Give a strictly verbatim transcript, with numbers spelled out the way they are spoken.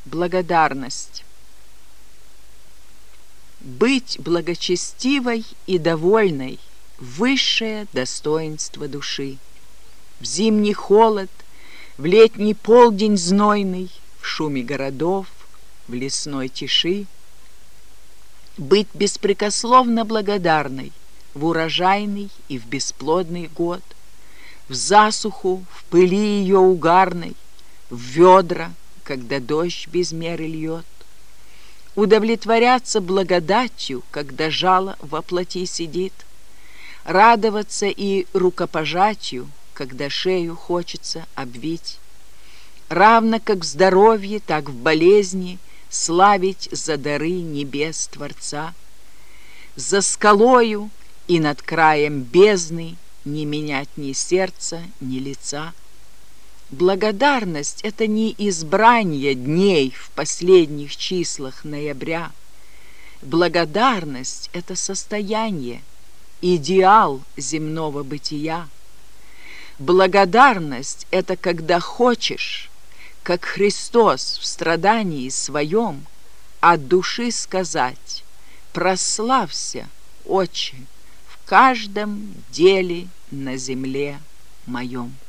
Благодарность. Быть благочестивой и довольной — высшее достоинство души. В зимний холод, в летний полдень знойный, в шуме городов, в лесной тиши. Быть беспрекословно благодарной в урожайный и в бесплодный год, в засуху, в пыли ее угарной, в ведра, когда дождь без меры льет. Удовлетворяться благодатью, когда жало во плоти сидит, радоваться и рукопожатию, когда шею хочется обвить. Равно как в здоровье, так в болезни славить за дары небес Творца. За скалою и над краем бездны не менять ни сердца, ни лица. Благодарность — это не избрание дней в последних числах ноября. Благодарность — это состояние, идеал земного бытия. Благодарность — это когда хочешь, как Христос в страдании своем, от души сказать: «Прославься, Отче, в каждом деле на земле моем».